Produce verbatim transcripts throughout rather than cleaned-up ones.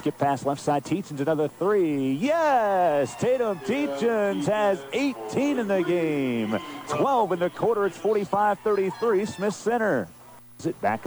Skip pass left side. Tietjens another three. Yes! Tatum Tietjens has eighteen in the game. twelve in the quarter. It's forty-five thirty-three. Smith Center. Is it back?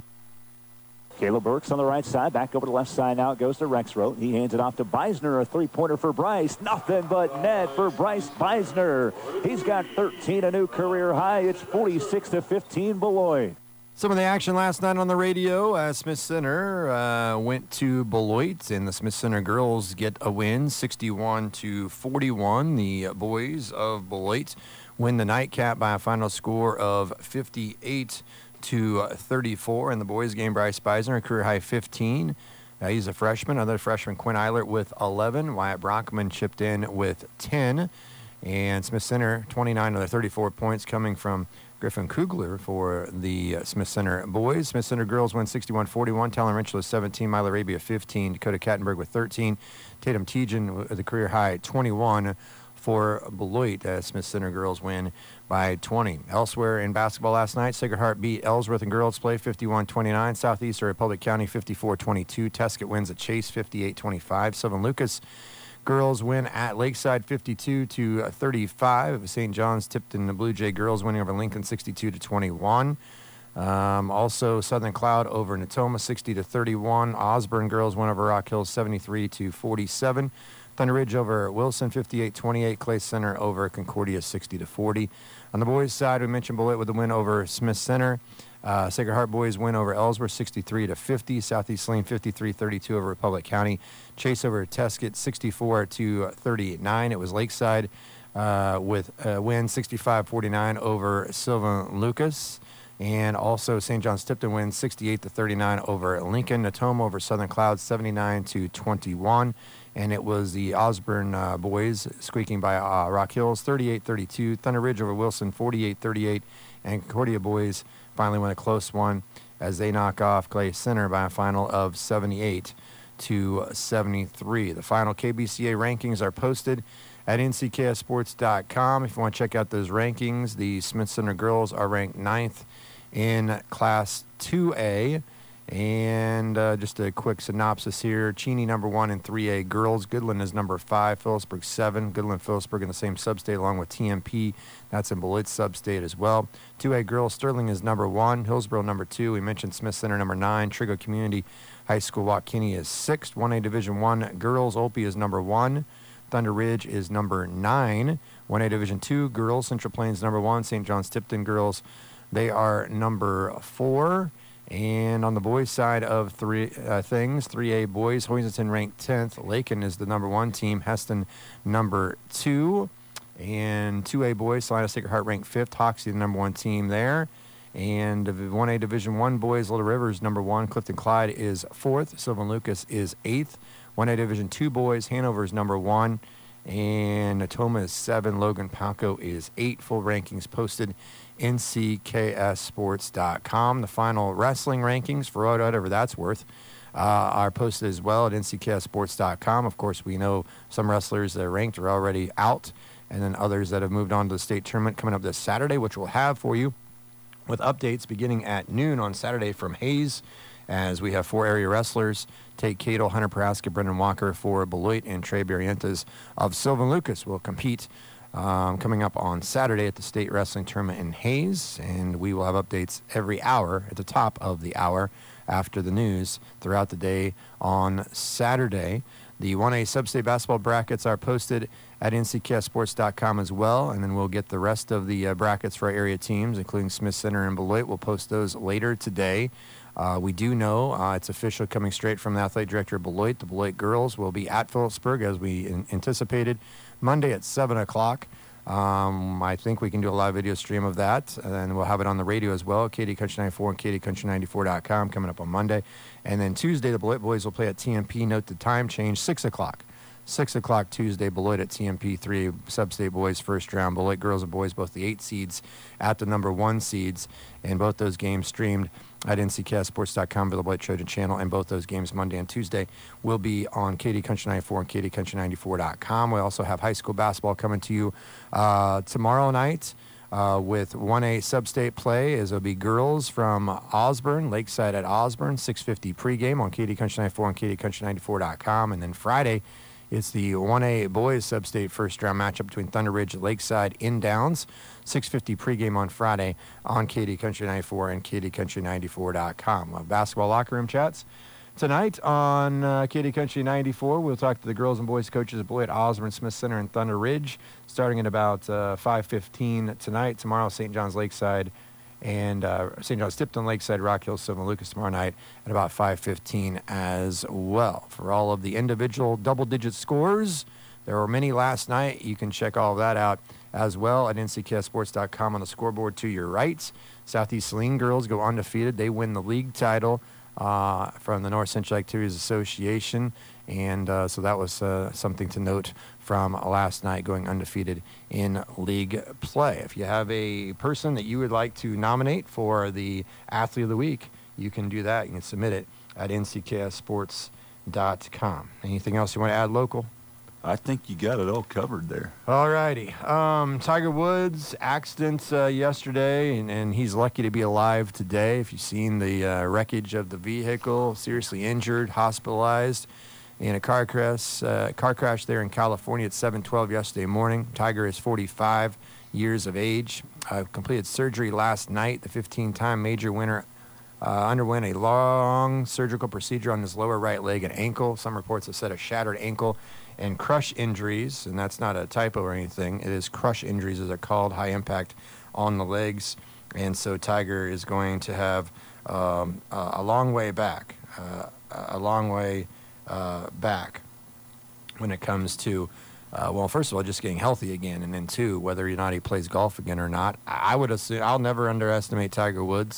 Caleb Burks on the right side. Back over to the left side now. It goes to Rexroth. He hands it off to Beisner. A three-pointer for Bryce. Nothing but net for Bryce Beisner. He's got thirteen, a new career high. It's forty-six to fifteen Beloit. Some of the action last night on the radio as Smith Center uh, went to Beloit, and the Smith Center girls get a win, sixty-one to forty-one. The boys of Beloit win the nightcap by a final score of fifty-eight to thirty-four. In the boys game, Bryce Beisner, a career high fifteen. Uh, he's a freshman. Another freshman, Quinn Eilert, with eleven. Wyatt Brockman chipped in with ten. And Smith Center, twenty-nine of the thirty-four points coming from Griffin Kugler for the uh, Smith Center boys. Smith Center girls win sixty-one forty-one. Talon Rinchel with seventeen. Mila Arabia fifteen. Dakota Kattenberg with thirteen. Tatum Tietjen with the career high twenty-one for Beloit. Uh, Smith Center girls win by twenty. Elsewhere in basketball last night, Sacred Heart beat Ellsworth in girls play fifty-one twenty-nine. Southeastern Republic County fifty-four twenty-two. Tesket wins at Chase fifty-eight twenty-five. Sylvan Lucas girls win at Lakeside fifty-two to thirty-five. Saint John's Tipton, the Blue Jay girls winning over Lincoln sixty-two to twenty-one. Um, also, Southern Cloud over Natoma sixty to thirty-one. Osborne girls win over Rock Hills seventy-three to forty-seven. Thunder Ridge over Wilson fifty-eight twenty-eight. Clay Center over Concordia sixty to forty. On the boys' side, we mentioned Beloit with a win over Smith Center. Uh, Sacred Heart boys win over Ellsworth sixty-three to fifty. Southeast Lane fifty-three thirty-two over Republic County. Chase over Tesket sixty-four to thirty-nine. It was Lakeside uh, with a win sixty-five forty-nine over Sylvan Lucas. And also Saint John's Tipton wins sixty-eight to thirty-nine over Lincoln. Natoma over Southern Cloud seventy-nine to twenty-one. And it was the Osborne uh, boys squeaking by uh, Rock Hills thirty-eight thirty-two. Thunder Ridge over Wilson forty-eight thirty-eight. And Concordia boys finally win a close one as they knock off Clay Center by a final of seventy-eight to seventy-three. The final K B C A rankings are posted at N C K S sports dot com. If you want to check out those rankings, the Smith Center girls are ranked ninth in Class two A. And uh, just a quick synopsis here. Cheney number one in three A girls. Goodland is number five. Phillipsburg seven. Goodland, Phillipsburg in the same substate along with T M P. That's in Beloit substate as well. two A girls. Sterling is number one. Hillsboro number two. We mentioned Smith Center number nine. Trigo Community High School Waukene is sixth. one A Division one girls. Opie is number one. Thunder Ridge is number nine. one A Division two girls. Central Plains number one. Saint John's Tipton girls, they are number four. And on the boys' side of three uh, things, three A boys, Hoisington ranked tenth. Lakin is the number one team. Heston number two. And two A boys, Salina Sacred Heart ranked fifth. Hoxie the number one team there. And one A Division one boys, Little Rivers number one. Clifton Clyde is fourth. Sylvan Lucas is eighth. one A Division two boys, Hanover is number one. And Natoma is seven. Logan Palco is eight. Full rankings posted N C K S sports dot com. The final wrestling rankings, for whatever that's worth, uh, are posted as well at N C K S sports dot com. Of course, we know some wrestlers that are ranked are already out, and then others that have moved on to the state tournament coming up this Saturday, which we'll have for you with updates beginning at noon on Saturday from Hayes, as we have four area wrestlers: Tate Cadle, Hunter Paraska, Brendan Walker for Beloit, and Trey Barrientos of Sylvan Lucas will compete Um, coming up on Saturday at the state wrestling tournament in Hayes, and we will have updates every hour at the top of the hour after the news throughout the day on Saturday. The one A sub-state basketball brackets are posted at N C K S sports dot com as well, and then we'll get the rest of the uh, brackets for our area teams, including Smith Center and Beloit. We'll post those later today. Uh, we do know, uh, it's official coming straight from the athletic director of Beloit. The Beloit girls will be at Phillipsburg, as we in- anticipated, Monday at seven o'clock. Um, I think we can do a live video stream of that, and then we'll have it on the radio as well, K D Country ninety-four and K D Country ninety-four dot com coming up on Monday. And then Tuesday, the Beloit boys will play at T M P. Note the time change, six o'clock. six o'clock Tuesday, Beloit at T M P. three sub-state boys first round. Beloit girls and boys, both the eight seeds at the number one seeds. And both those games streamed at N C K S sports dot com for the Beloit Trojan channel. And both those games, Monday and Tuesday, will be on K D Country ninety-four and K D Country ninety-four dot com. We also have high school basketball coming to you uh, tomorrow night. uh, with one A sub-state play, as it'll be girls from Osborne, Lakeside at Osborne, six fifty pregame on K D Country ninety-four and K D Country ninety-four dot com. And then Friday, it's the one A boys sub-state first-round matchup between Thunder Ridge, Lakeside, in Downs, six fifty pregame on Friday on K D Country ninety-four and K D Country ninety-four dot com. Uh, basketball locker room chats. Tonight on uh, K D Country ninety-four, we'll talk to the girls and boys coaches at Beloit, Osborne, Smith Center, and Thunder Ridge, starting at about uh, five fifteen tonight. Tomorrow, Saint John's Lakeside and uh, Saint John's Tipton Lakeside, Rock Hill, Silver Lucas tomorrow night at about five fifteen as well. For all of the individual double-digit scores, there were many last night. You can check all of that out as well at N C K S sports dot com on the scoreboard to your right. Southeast Saline girls go undefeated. They win the league title Uh, from the North Central Activities Association, and uh, so that was uh, something to note from last night, going undefeated in league play. If you have a person that you would like to nominate for the Athlete of the Week, you can do that. You can submit it at N C K S sports dot com. Anything else you want to add local? I think you got it all covered there. All righty. Um, Tiger Woods, accident uh, yesterday, and, and he's lucky to be alive today. If you've seen the uh, wreckage of the vehicle, seriously injured, hospitalized in a car crash, uh, car crash there in California at seven twelve yesterday morning. Tiger is forty-five years of age. Uh, completed surgery last night. The fifteen-time major winner uh, underwent a long surgical procedure on his lower right leg and ankle. Some reports have said a shattered ankle and crush injuries, and that's not a typo or anything. It is crush injuries, as they're called, high impact on the legs. And so Tiger is going to have um, a, a long way back, uh, a long way uh, back when it comes to, uh, well, first of all, just getting healthy again, and then two, whether or not he plays golf again or not. I would assume, I'll never underestimate Tiger Woods.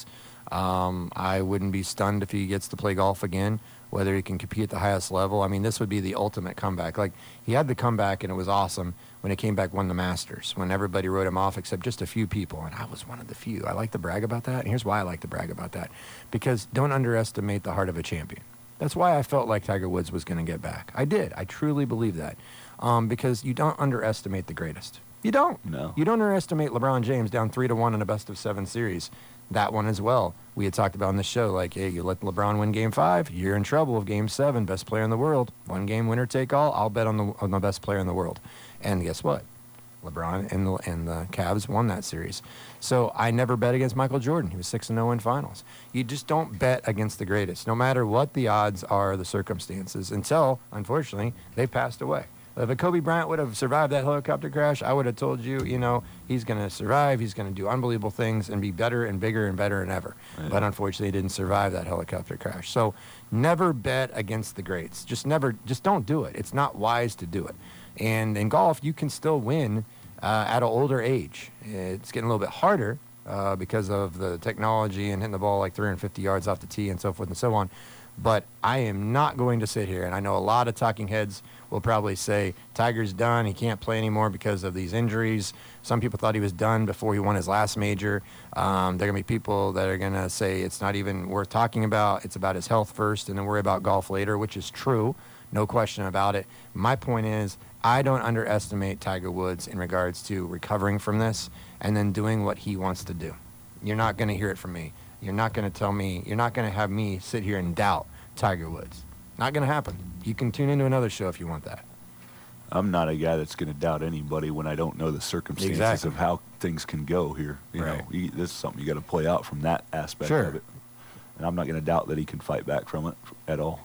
Um, I wouldn't be stunned if he gets to play golf again, whether he can compete at the highest level. I mean, this would be the ultimate comeback. Like, he had the comeback, and it was awesome when he came back, won the Masters, when everybody wrote him off except just a few people, and I was one of the few. I like to brag about that, and here's why I like to brag about that. Because don't underestimate the heart of a champion. That's why I felt like Tiger Woods was going to get back. I did. I truly believe that. Um, because you don't underestimate the greatest. You don't. No. You don't underestimate LeBron James down three to one in a best of seven series. That one as well. We had talked about on the show, like, hey, you let LeBron win game five, you're in trouble with game seven, best player in the world. One game, winner take all. I'll bet on the on the best player in the world. And guess what? LeBron and the, and the Cavs won that series. So I never bet against Michael Jordan. He was six and oh in finals. You just don't bet against the greatest, no matter what the odds are, the circumstances, until, unfortunately, they passed away. If a Kobe Bryant would have survived that helicopter crash, I would have told you, you know, he's going to survive, he's going to do unbelievable things and be better and bigger and better than ever. Yeah. But unfortunately, he didn't survive that helicopter crash. So never bet against the greats. Just never, just don't do it. It's not wise to do it. And in golf, you can still win uh, at an older age. It's getting a little bit harder uh, because of the technology and hitting the ball like three hundred fifty yards off the tee and so forth and so on. But I am not going to sit here, and I know a lot of talking heads will probably say Tiger's done, he can't play anymore because of these injuries. Some people thought he was done before he won his last major. Um, there are going to be people that are going to say it's not even worth talking about. It's about his health first and then worry about golf later, which is true. No question about it. My point is, I don't underestimate Tiger Woods in regards to recovering from this and then doing what he wants to do. You're not going to hear it from me. You're not going to tell me, you're not going to have me sit here and doubt Tiger Woods. Not going to happen. You can tune into another show if you want that. I'm not a guy that's going to doubt anybody when I don't know the circumstances Exactly. of how things can go here. You Right. know, you, this is something you got to play out from that aspect Sure. of it. And I'm not going to doubt that he can fight back from it at all.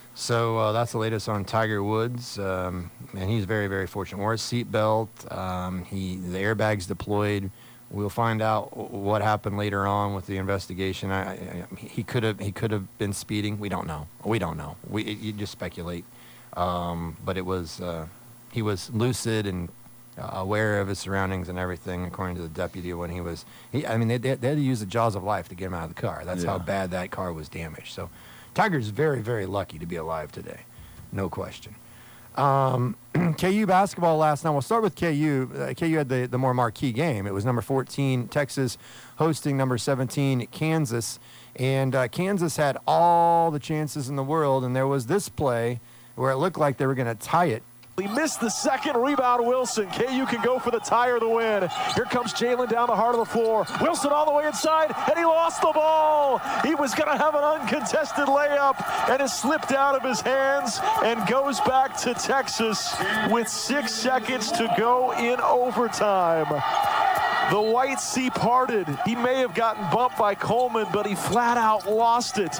So uh, that's the latest on Tiger Woods, um, and he's very, very fortunate. Wore his seatbelt. Um, he the airbags deployed. We'll find out what happened later on with the investigation. I, I, he could have he could have been speeding. We don't know. We don't know. We you just speculate. Um, but it was uh, he was lucid and uh, aware of his surroundings and everything, according to the deputy. When he was, he, I mean, they, they, they had to use the jaws of life to get him out of the car. That's how Yeah. bad that car was damaged. So Tiger's very, very lucky to be alive today, no question. Um, K U basketball last night. We'll start with K U. Uh, K U had the, the more marquee game. It was number fourteen, Texas, hosting number seventeen, Kansas. And uh, Kansas had all the chances in the world, and there was this play where it looked like they were going to tie it He missed the second rebound, Wilson. K U can go for the tie or the win. Here comes Jalen down the heart of the floor. Wilson all the way inside, and he lost the ball. He was going to have an uncontested layup, and it slipped out of his hands and goes back to Texas with six seconds to go in overtime. The white sea parted. He may have gotten bumped by Coleman, but he flat out lost it.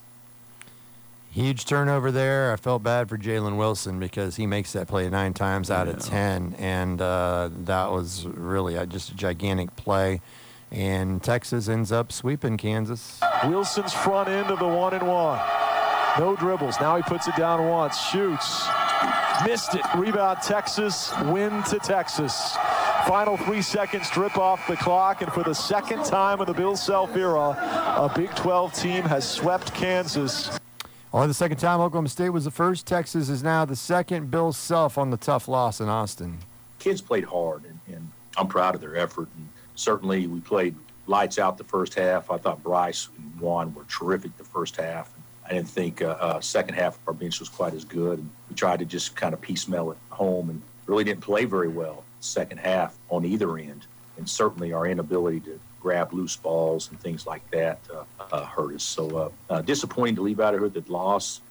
Huge turnover there. I felt bad for Jalen Wilson because he makes that play nine times out yeah. of ten, and uh, that was really a, just a gigantic play. And Texas ends up sweeping Kansas. Wilson's front end of the one and one. No dribbles. Now he puts it down once. Shoots. Missed it. Rebound Texas. Win to Texas. Final three seconds drip off the clock, and for the second time in the Bill Self era, a Big twelve team has swept Kansas. Only the second time. Oklahoma State was the first. Texas is now the second. Bill Self on the tough loss in Austin. Kids played hard, and, and I'm proud of their effort. And certainly we played lights out the first half. I thought Bryce and Juan were terrific the first half. I didn't think uh, uh, second half of our bench was quite as good. And we tried to just kind of piecemeal it home and really didn't play very well second half on either end. And certainly our inability to grab loose balls and things like that uh, uh, hurt us. So uh, uh, disappointing to leave out of here that loss.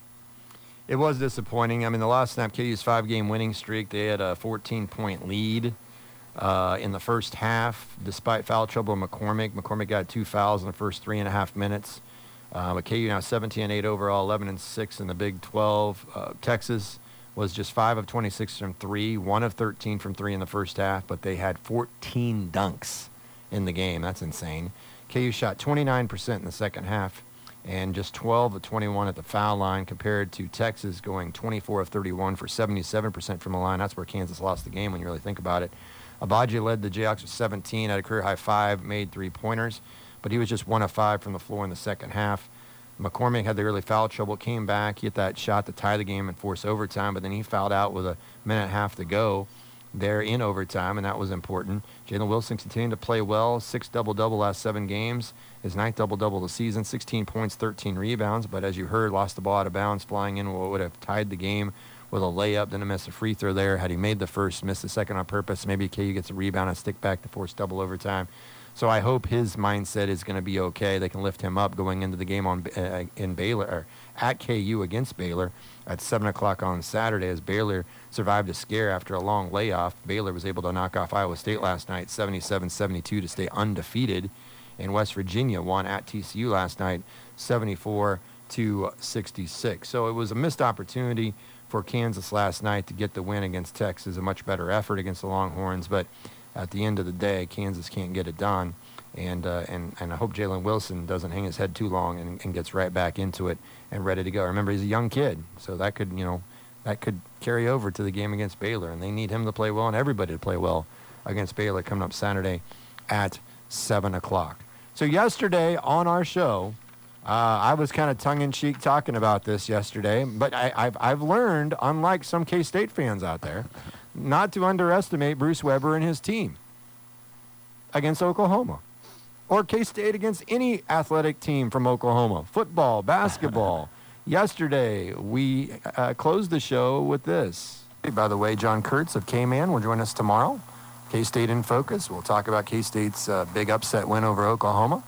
It was disappointing. I mean, the last snap, K U's five-game winning streak, they had a fourteen-point lead uh, in the first half, despite foul trouble in McCormick. McCormick got two fouls in the first three and a half minutes. Uh, but K U now seventeen and eight overall, eleven and six in the Big twelve. Uh, Texas was just five of twenty-six from three, one of thirteen from three in the first half, but they had fourteen dunks in the game. That's insane. K U shot twenty-nine percent in the second half and just twelve of twenty-one at the foul line, compared to Texas going twenty-four of thirty-one for seventy-seven percent from the line. That's where Kansas lost the game when you really think about it. Abaji led the Jayhawks with seventeen, had a career high five, made three-pointers, but he was just one of five from the floor in the second half. McCormick had the early foul trouble, came back, hit that shot to tie the game and force overtime, but then he fouled out with a minute and a half to go there in overtime, and that was important. Jalen Wilson continued to play well, six double-double last seven games, his ninth double-double of the season, sixteen points, thirteen rebounds, but as you heard, lost the ball out of bounds, flying in what would have tied the game with a layup, then a miss a free throw there. Had he made the first, missed the second on purpose, maybe K U gets a rebound and stick back to force double overtime. So I hope his mindset is going to be okay. They can lift him up going into the game on uh, in Baylor, or at K U against Baylor at seven o'clock on Saturday, as Baylor survived a scare after a long layoff. Baylor was able to knock off Iowa State last night, seventy-seven seventy-two, to stay undefeated. And West Virginia won at T C U last night, seventy-four to sixty-six. So it was a missed opportunity for Kansas last night to get the win against Texas, a much better effort against the Longhorns. But at the end of the day, Kansas can't get it done. And uh, and, and I hope Jalen Wilson doesn't hang his head too long and, and gets right back into it and ready to go. Remember, he's a young kid, so that could, you know, that could carry over to the game against Baylor. And they need him to play well and everybody to play well against Baylor coming up Saturday at seven o'clock. So yesterday on our show, uh, I was kind of tongue-in-cheek talking about this yesterday, but I, I've, I've learned, unlike some K-State fans out there, not to underestimate Bruce Weber and his team against Oklahoma, or K-State against any athletic team from Oklahoma, football, basketball. Yesterday, we uh, closed the show with this. Hey, by the way, John Kurtz of K-Man will join us tomorrow. K-State in Focus. We'll talk about K-State's uh, big upset win over Oklahoma.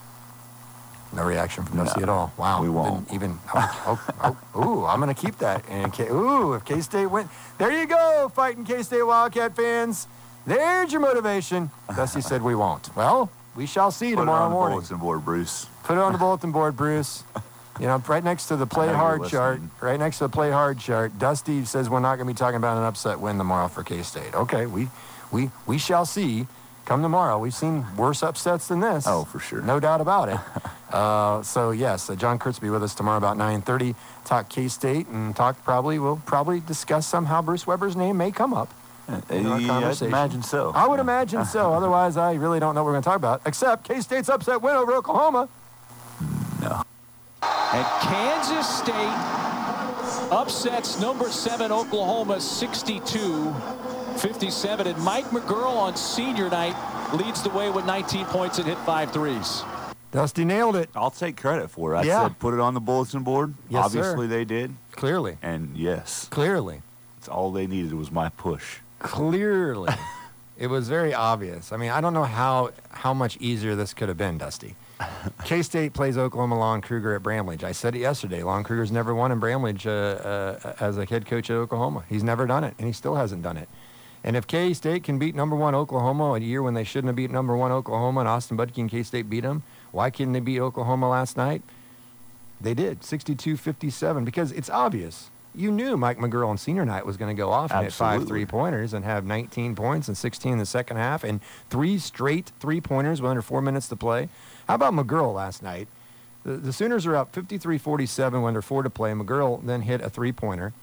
No reaction from Dusty no, at all. Wow. We won't. Even, even oh, oh, oh, ooh, I'm going to keep that. And K, ooh, if K-State win, there you go, fighting K-State Wildcat fans. There's your motivation. Dusty said we won't. Well, we shall see Put tomorrow it on morning. The bulletin board, Bruce. Put it on the bulletin board, Bruce. You know, right next to the play hard chart, right next to the play hard chart, Dusty says we're not going to be talking about an upset win tomorrow for K-State. Okay, we, we, we shall see. Come tomorrow. We've seen worse upsets than this. Oh, for sure. No doubt about it. uh, so, yes, uh, John Kurtz will be with us tomorrow about nine thirty. Talk K-State and talk probably, we'll probably discuss somehow Bruce Weber's name may come up. In our conversation. I'd imagine so. I would imagine so. Otherwise, I really don't know what we're going to talk about, except K-State's upset win over Oklahoma. No. And Kansas State upsets number seven Oklahoma sixty-two fifty-seven, and Mike McGurl on senior night leads the way with nineteen points and hit five threes. Dusty nailed it. I'll take credit for it. I yeah. said put it on the bulletin board. Yes, Obviously sir. They did. Clearly. And yes. Clearly. That's all they needed was my push. Clearly. It was very obvious. I mean, I don't know how, how much easier this could have been, Dusty. K-State plays Oklahoma Lon Kruger at Bramlage. I said it yesterday. Lon Kruger's never won in Bramlage uh, uh, as a head coach at Oklahoma. He's never done it, and he still hasn't done it. And if K-State can beat number one Oklahoma a year when they shouldn't have beat number one Oklahoma, and Austin Budke and K-State beat them, why couldn't they beat Oklahoma last night? They did, sixty-two fifty-seven, because it's obvious. You knew Mike McGurl on senior night was going to go off and hit five three-pointers and have nineteen points and sixteen in the second half and three straight three-pointers with under four minutes to play. How about McGurl last night? The, the Sooners are up fifty-three forty-seven with under four to play. McGurl then hit a three-pointer.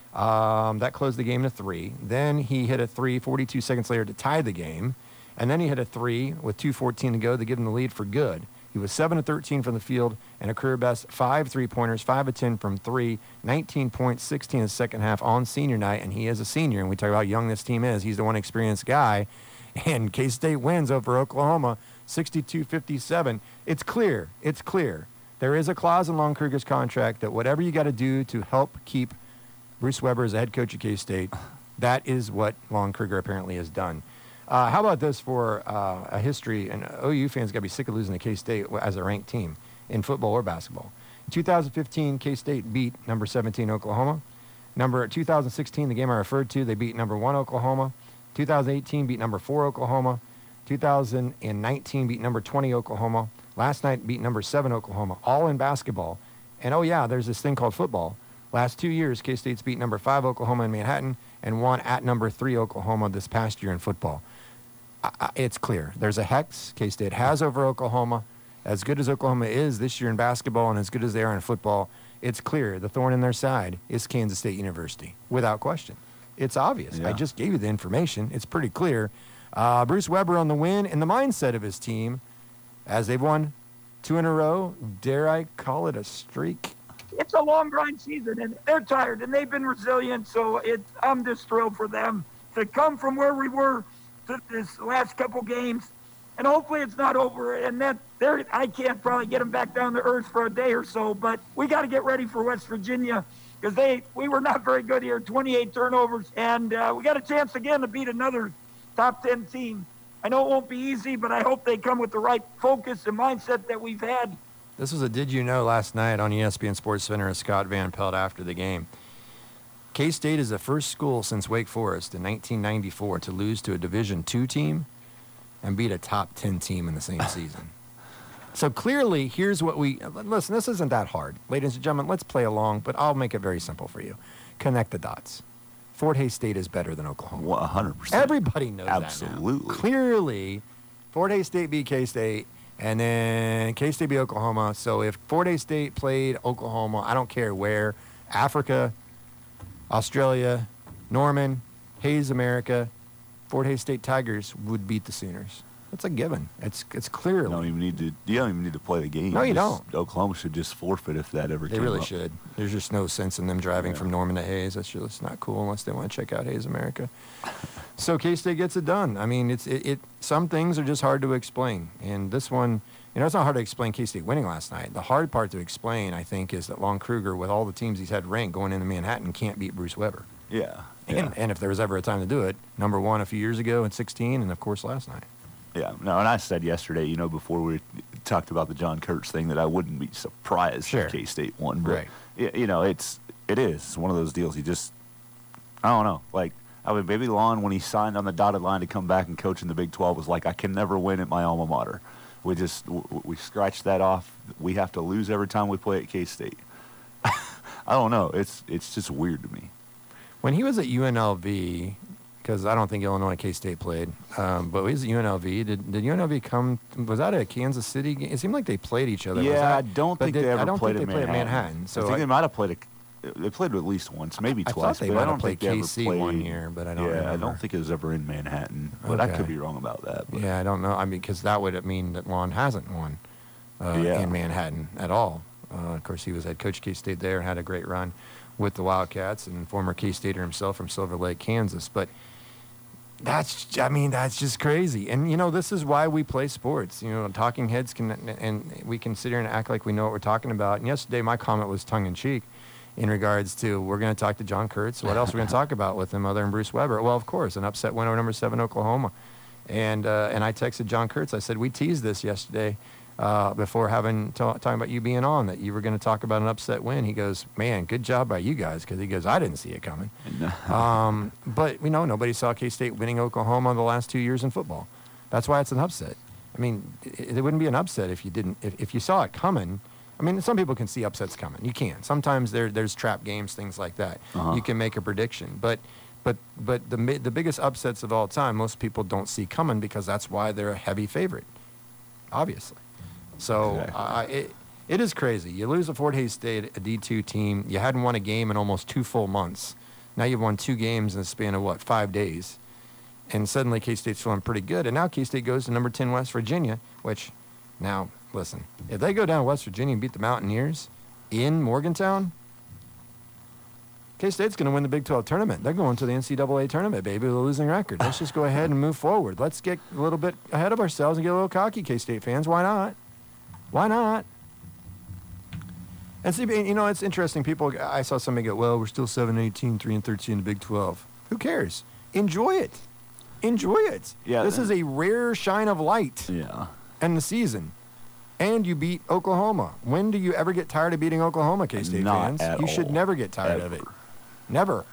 Um, that closed the game to three. Then he hit a three forty-two seconds later to tie the game. And then he hit a three with two fourteen to go to give him the lead for good. He was seven of thirteen from the field and a career best five three-pointers, five of ten from three, nineteen points, sixteen in the second half on senior night, and he is a senior. And we talk about how young this team is. He's the one experienced guy. And K-State wins over Oklahoma sixty-two fifty-seven. It's clear. It's clear. There is a clause in Lon Kruger's contract that whatever you got to do to help keep Bruce Weber as the head coach of K-State, that is what Lon Kruger apparently has done. Uh, how about this for uh, a history? And O U fans got to be sick of losing to K-State as a ranked team in football or basketball. In two thousand fifteen, K-State beat number seventeen Oklahoma. Number two thousand sixteen, the game I referred to, they beat number one Oklahoma. two thousand eighteen beat number four Oklahoma. two thousand nineteen beat number twenty Oklahoma. Last night beat number seven Oklahoma, all in basketball. And oh yeah, there's this thing called football. Last two years, K-State's beat number five Oklahoma in Manhattan and won at number three Oklahoma this past year in football. I, it's clear. There's a hex K-State has over Oklahoma. As good as Oklahoma is this year in basketball and as good as they are in football, it's clear the thorn in their side is Kansas State University, without question. It's obvious. Yeah. I just gave you the information. It's pretty clear. Uh, Bruce Weber on the win and the mindset of his team as they've won two in a row. Dare I call it a streak? It's a long grind season, and they're tired, and they've been resilient, so it, I'm just thrilled for them to come from where we were to this last couple games, and hopefully it's not over, and that there I can't probably get them back down to earth for a day or so, but we got to get ready for West Virginia because they we were not very good here, twenty-eight turnovers, and uh, we got a chance again to beat another top ten team. I know it won't be easy, but I hope they come with the right focus and mindset that we've had. This was a Did You Know last night on E S P N Sports Center with Scott Van Pelt after the game. K-State is the first school since Wake Forest in nineteen ninety-four to lose to a Division two team and beat a top ten team in the same season. So clearly, here's what we... Listen, this isn't that hard. Ladies and gentlemen, let's play along, but I'll make it very simple for you. Connect the dots. Fort Hays State is better than Oklahoma. one hundred percent. Everybody knows Absolutely. that now. Clearly, Fort Hays State beat K-State, and then K-State beat Oklahoma. So if Fort Hays State played Oklahoma, I don't care where, Africa, Australia, Norman, Hayes America, Fort Hays State Tigers would beat the Sooners. That's a given. It's it's clearly. You don't even need to. You don't even need to play the game. No, you Just- don't. Oklahoma should just forfeit if that ever. They came really up. should. There's just no sense in them driving Yeah. from Norman to Hayes. That's just not cool unless they want to check out Hayes America. So K-State gets it done. I mean, it's it, it. Some things are just hard to explain, and this one, you know, it's not hard to explain K-State winning last night. The hard part to explain, I think, is that Lon Kruger, with all the teams he's had ranked going into Manhattan, can't beat Bruce Weber. Yeah. And, Yeah. and if there was ever a time to do it, number one a few years ago in sixteen, and of course last night. Yeah, no, and I said yesterday, you know, before we talked about the John Kurtz thing, that I wouldn't be surprised Sure. if K-State won. But, Right. y- you know, it's it is It's one of those deals. You just, I don't know. Like, I mean, Baby Lon, when he signed on the dotted line to come back and coach in the Big twelve, was like, I can never win at my alma mater. We just, w- we scratched that off. We have to lose every time we play at K-State. I don't know. It's it's just weird to me. When he was at U N L V, because I don't think Illinois and K-State played, um, but he was at U N L V. Did did U N L V come? Was that a Kansas City game? It seemed like they played each other. Was Yeah, that- I don't but think did- they ever I don't played, think at they played Manhattan. at Manhattan. So I think I, they might have played a, they played at least once, maybe I twice. thought they but might I don't have played think they ever K C played one year, but I don't yeah, remember. I don't think it was ever in Manhattan, but I Okay. could be wrong about that. But. yeah, I don't know. I mean, because that would mean that Lon hasn't won uh, Yeah. in Manhattan at all. Uh, of course, he was head coach of K-State there and had a great run with the Wildcats, and former K-Stater himself from Silver Lake, Kansas. But that's, I mean, that's just crazy. And, you know, this is why we play sports. You know, talking heads can, and we can sit here and act like we know what we're talking about. And yesterday, my comment was tongue-in-cheek. in regards to we're going to talk to John Kurtz. What else are we going to talk about with him other than Bruce Weber? Well, of course, an upset win over number seven Oklahoma. And uh, and I texted John Kurtz. I said, we teased this yesterday uh, before having t- talking about you being on, that you were going to talk about an upset win. He goes, man, good job by you guys, because he goes, I didn't see it coming. um, but, you know, nobody saw K-State winning Oklahoma the last two years in football. That's why it's an upset. I mean, it, it wouldn't be an upset if you didn't, if, if you saw it coming. I mean, some people can see upsets coming. You can. Sometimes there there's trap games, things like that. Uh-huh. You can make a prediction. But but but the the biggest upsets of all time, most people don't see coming, because that's why they're a heavy favorite, obviously. So exactly. uh, it it is crazy. You lose to Fort Hays State, a D two team. You hadn't won a game in almost two full months. Now you've won two games in the span of, what, five days. And suddenly K-State's feeling pretty good. And now K-State goes to number ten West Virginia, which now, listen, if they go down to West Virginia and beat the Mountaineers in Morgantown, K-State's going to win the Big twelve tournament. They're going to the N C double A tournament, baby, with a losing record. Let's just go ahead and move forward. Let's get a little bit ahead of ourselves and get a little cocky, K-State fans. Why not? Why not? And see, you know, it's interesting. People, I saw somebody go, well, we're still seven and eighteen, three and thirteen in the Big twelve. Who cares? Enjoy it. Enjoy it. Yeah. This is a rare shine of light. Yeah. In the season. And you beat Oklahoma. When do you ever get tired of beating Oklahoma, K-State Not fans? At you all. should never get tired Ever. of it. Never.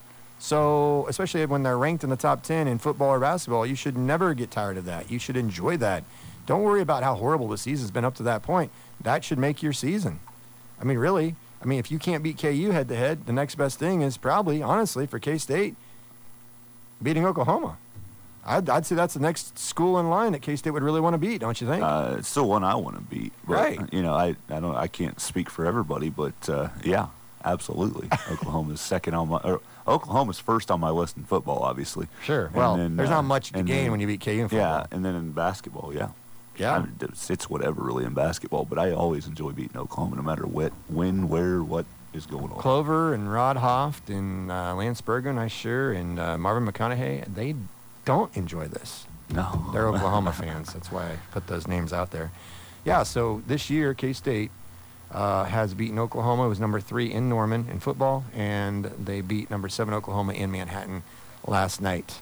So, especially when they're ranked in the top ten in football or basketball, you should never get tired of that. You should enjoy that. Don't worry about how horrible the season's been up to that point. That should make your season. I mean, really. I mean, if you can't beat K U head-to-head, the next best thing is probably, honestly, for K-State, beating Oklahoma. I'd, I'd say that's the next school in line that K-State would really want to beat, don't you think? Uh, it's still one I want to beat. But, Right. You know, I, I don't I can't speak for everybody, but uh, yeah, absolutely. Oklahoma's second on my or Oklahoma's first on my list in football, obviously. Sure. And Well, then, there's uh, not much to and gain then- when you beat K U in football. Yeah, and then in basketball, yeah. Yeah. I mean, it's, it's whatever really in basketball, but I always enjoy beating Oklahoma, no matter what, when, where, what is going on. Clover and Rod Hoft and uh, Lance Bergen, I sure, and uh, Marvin McConaughey, they don't enjoy this. No. They're Oklahoma fans. That's why I put those names out there. Yeah, so this year, K-State uh, has beaten Oklahoma. It was number three in Norman in football, and they beat number seven Oklahoma in Manhattan last night.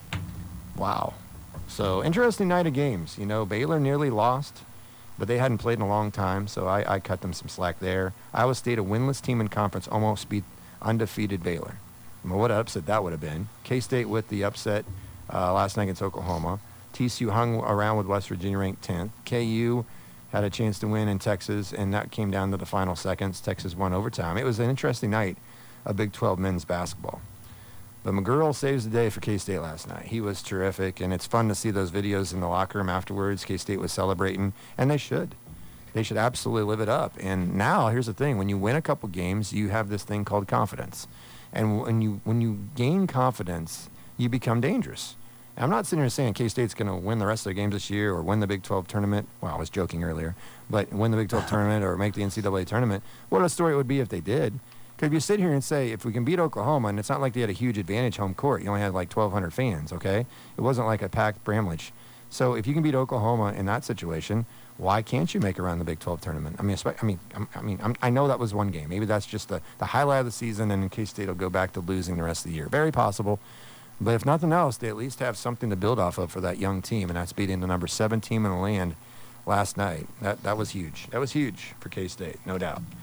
Wow. So, interesting night of games. You know, Baylor nearly lost, but they hadn't played in a long time, so I, I cut them some slack there. Iowa State, a winless team in conference, almost beat undefeated Baylor. Well, what an upset that would have been. K-State with the upset uh, last night against Oklahoma. T C U hung around with West Virginia, ranked tenth. K U had a chance to win in Texas, and that came down to the final seconds. Texas won overtime. It was an interesting night of Big twelve men's basketball. But McGurl saves the day for K-State last night. He was terrific, and it's fun to see those videos in the locker room afterwards. K-State was celebrating, and they should. They should absolutely live it up. And now, here's the thing. When you win a couple games, you have this thing called confidence. And when you when you gain confidence, you become dangerous. I'm not sitting here saying K-State's going to win the rest of their games this year or win the Big twelve tournament. Well, I was joking earlier. But win the Big twelve tournament or make the N C double A tournament. What a story it would be if they did. Because if you sit here and say, if we can beat Oklahoma, and it's not like they had a huge advantage home court. You only had like twelve hundred fans, okay? It wasn't like a packed Bramlage. So if you can beat Oklahoma in that situation, why can't you make it around the Big twelve tournament? I mean, I mean, I mean, I'm, I know that was one game. Maybe that's just the, the highlight of the season, and in K-State will go back to losing the rest of the year. Very possible. But if nothing else, they at least have something to build off of for that young team, and that's beating the number seven team in the land last night. That that was huge. That was huge for K-State, no doubt.